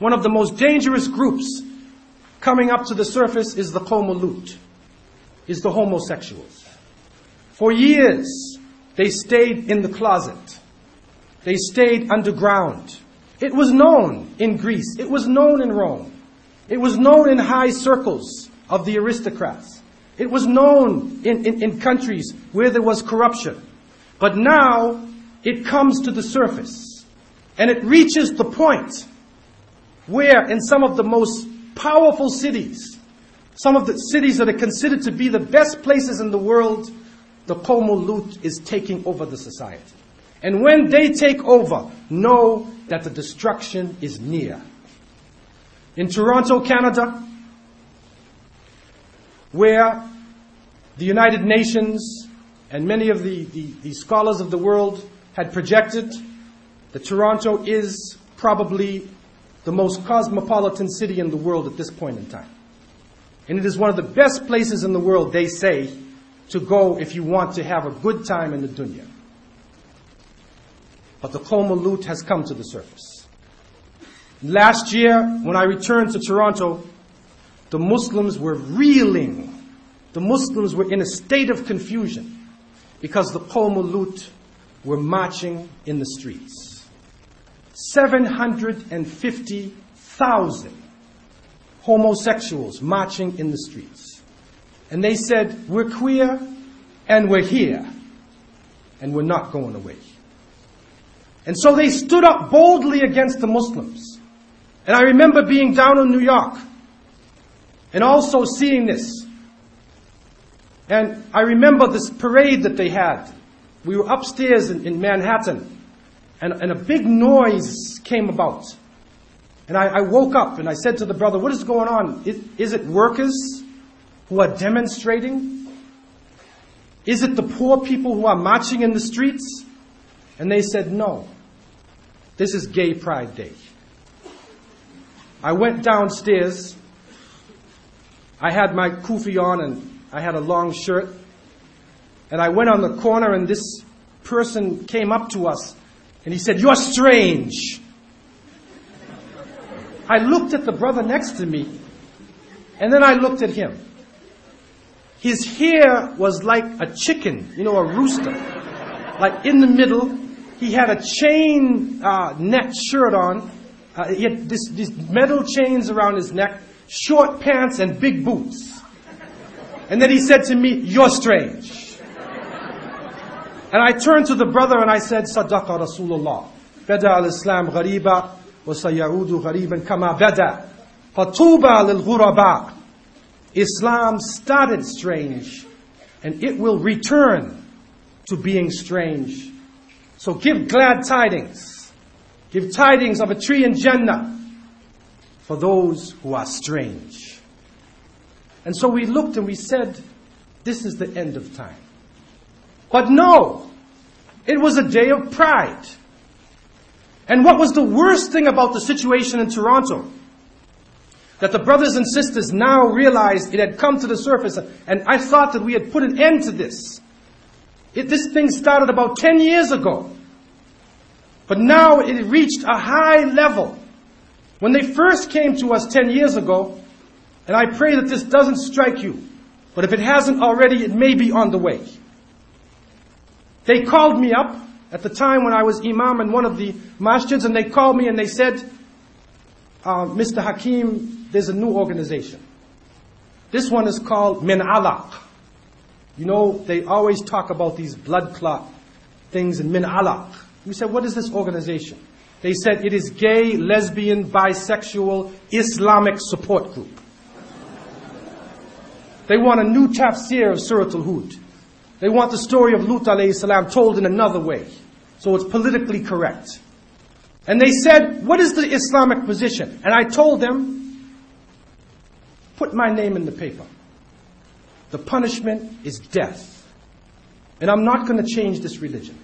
one of the most dangerous groups coming up to the surface is the Qawm Lut, is the homosexuals. For years, they stayed in the closet. They stayed underground. It was known in Greece. It was known in Rome. It was known in high circles of the aristocrats. It was known in countries where there was corruption. But now, it comes to the surface. And it reaches the point where in some of the most powerful cities, some of the cities that are considered to be the best places in the world, the Qawm Lut is taking over the society. And when they take over, know that the destruction is near. In Toronto, Canada, where the United Nations and many of the scholars of the world had projected that Toronto is probably the most cosmopolitan city in the world at this point in time. And it is one of the best places in the world, they say, to go if you want to have a good time in the dunya. But the Qawm Lut has come to the surface. Last year, when I returned to Toronto, the Muslims were reeling. The Muslims were in a state of confusion because the Qawm Lut were marching in the streets. 750,000 homosexuals marching in the streets. And they said, we're queer and we're here and we're not going away. And so they stood up boldly against the Muslims. And I remember being down in New York and also seeing this. And I remember this parade that they had. We were upstairs in Manhattan, and a big noise came about. And I woke up and I said to the brother, what is going on? Is it workers who are demonstrating? Is it the poor people who are marching in the streets? And they said, no. This is Gay Pride Day. I went downstairs. I had my kufi on and I had a long shirt. And I went on the corner and this person came up to us and he said, you're strange. I looked at the brother next to me and then I looked at him. His hair was like a chicken, a rooster. Like in the middle. He had a chain net shirt on. He had these metal chains around his neck, short pants and big boots. And then he said to me, you're strange. And I turned to the brother and I said, Sadaqa Rasulullah. Bada al-Islam ghariba wa sayaudu ghariban kama bada. Fatuba lil-ghuraba. Islam started strange and it will return to being strange. So give glad tidings. Give tidings of a tree in Jannah for those who are strange. And so we looked and we said, this is the end of time. But no, it was a day of pride. And what was the worst thing about the situation in Toronto? That the brothers and sisters now realized it had come to the surface, and I thought that we had put an end to this. This thing started about 10 years ago. But now it reached a high level. When they first came to us 10 years ago, and I pray that this doesn't strike you, but if it hasn't already, it may be on the way. They called me up at the time when I was imam in one of the masjids, and they called me and they said, Mr. Hakim, there's a new organization. This one is called Min Alaq. They always talk about these blood clot things in Min Alaq. We said, what is this organization? They said, it is gay, lesbian, bisexual, Islamic support group. They want a new tafsir of Surah Al-Hud. They want the story of Lut alayhi salam told in another way. So it's politically correct. And they said, what is the Islamic position? And I told them, put my name in the paper. The punishment is death. And I'm not going to change this religion.